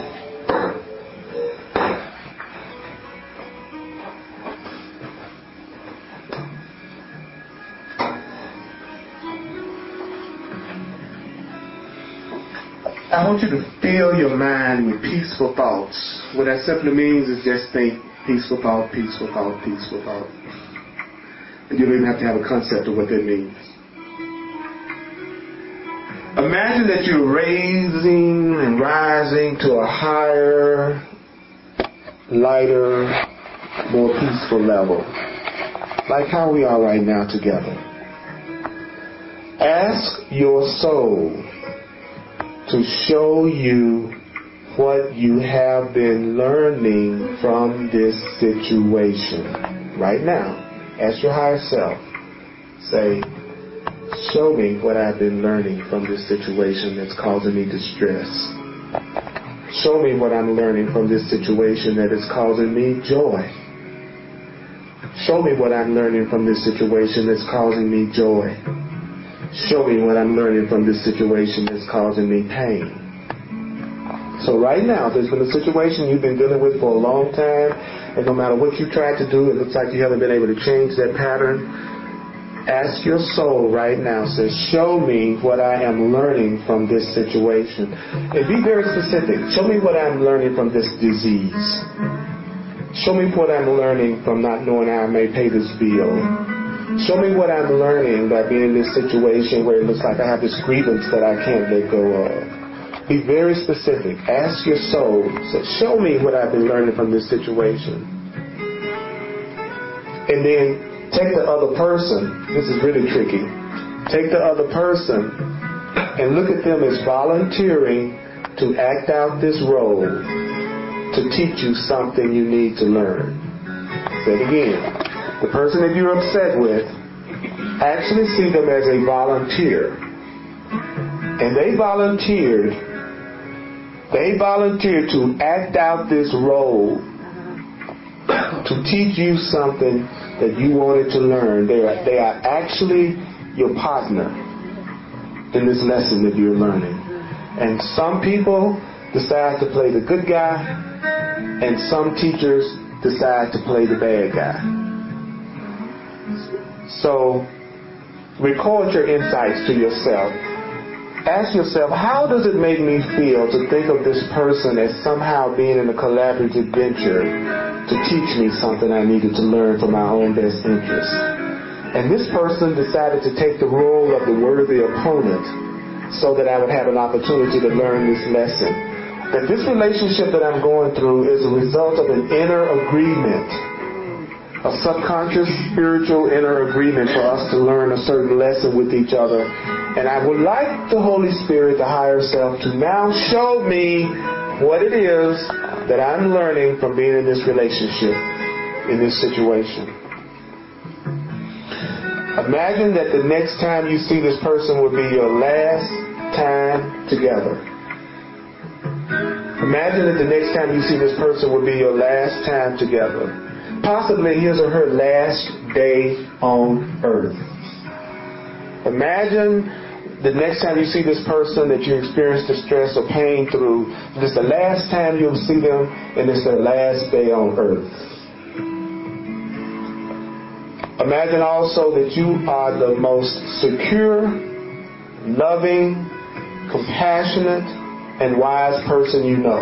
I want you to fill your mind with peaceful thoughts. What that simply means is just think peaceful thought, peaceful thought, peaceful thought. And you don't even have to have a concept of what that means. Imagine that you're raising and rising to a higher, lighter, more peaceful level. Like how we are right now together. Ask your soul to show you what you have been learning from this situation. Right now, ask your higher self. Say, show me what I've been learning from this situation that's causing me distress. Show me what I'm learning from this situation that is causing me joy. Show me what I'm learning from this situation that's causing me joy. show me what I'm learning from this situation that's causing me pain. So right now, there's been a situation you've been dealing with for a long time, and no matter what you tried to do, it looks like you haven't been able to change that pattern. Ask your soul right now, says, show me what I am learning from this situation. And be very specific. Show me what I'm learning from this disease. Show me what I'm learning from not knowing how I may pay this bill. Show me what I'm learning by being in this situation where it looks like I have this grievance that I can't let go of. Be very specific. Ask your soul, say, show me what I've been learning from this situation. And then take the other person. This is really tricky. Take the other person and look at them as volunteering to act out this role to teach you something you need to learn. Say it again. The person that you're upset with, actually see them as a volunteer. And they volunteered to act out this role to teach you something that you wanted to learn. They are actually your partner in this lesson that you're learning. And some people decide to play the good guy, and some teachers decide to play the bad guy. So record your insights to yourself. Ask yourself, how does it make me feel to think of this person as somehow being in a collaborative venture to teach me something I needed to learn for my own best interest? And this person decided to take the role of the worthy opponent so that I would have an opportunity to learn this lesson. That this relationship that I'm going through is a result of an inner agreement, a subconscious spiritual inner agreement for us to learn a certain lesson with each other. And I would like the Holy Spirit, the higher self, to now show me what it is that I'm learning from being in this relationship, in this situation. Imagine that the next time you see this person will be your last time together. Imagine that the next time you see this person will be your last time together. Possibly his or her last day on earth. Imagine the next time you see this person that you experience distress or pain through, this is the last time you'll see them, and it's their last day on earth. Imagine also that you are the most secure, loving, compassionate, and wise person you know.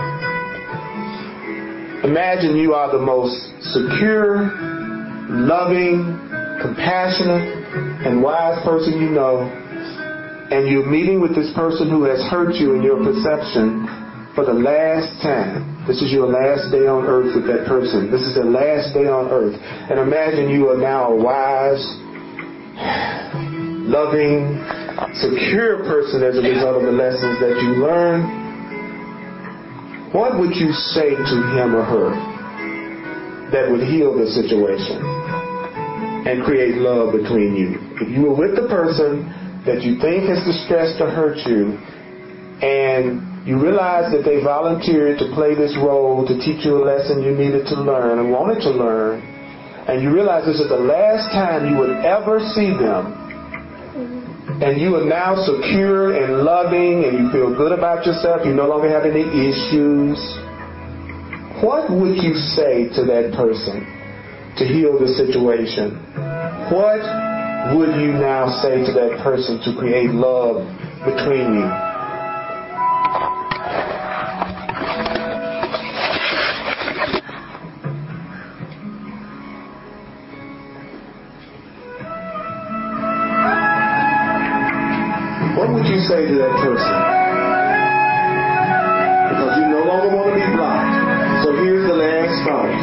Imagine you are the most secure, loving, compassionate, and wise person you know, and you're meeting with this person who has hurt you in your perception for the last time. This is your last day on earth with that person. This is their last day on earth. And imagine you are now a wise, loving, secure person as a result of the lessons that you learned. What would you say to him or her that would heal the situation and create love between you? If you were with the person that you think has distressed or hurt you, and you realize that they volunteered to play this role to teach you a lesson you needed to learn and wanted to learn, and you realize this is the last time you would ever see them, and you are now secure and loving, and you feel good about yourself, you no longer have any issues, what would you say to that person to heal the situation? What would you now say to that person to create love between you? What would you say to that person? Because you no longer want to be blocked. So here's the last thought.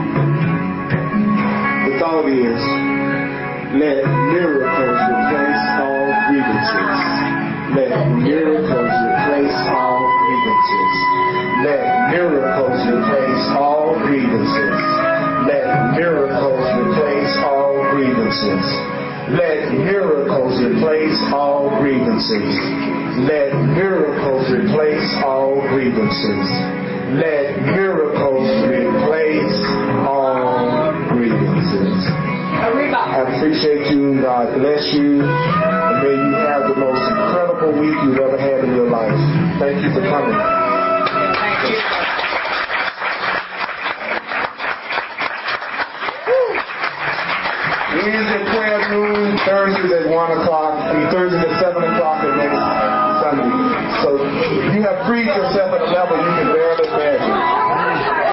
The thought is, let miracles replace all grievances. Let miracles replace all grievances. Let miracles replace all grievances. Let miracles replace all grievances. Let miracles replace all grievances. Let miracles replace all grievances. Let miracles replace all grievances. I appreciate you. God bless you. May coming. Thank you. Wednesday prayer at noon, Thursdays at 1 o'clock, Thursdays at 7 o'clock, and next Sunday. So you have freed yourself at a level you can barely bear.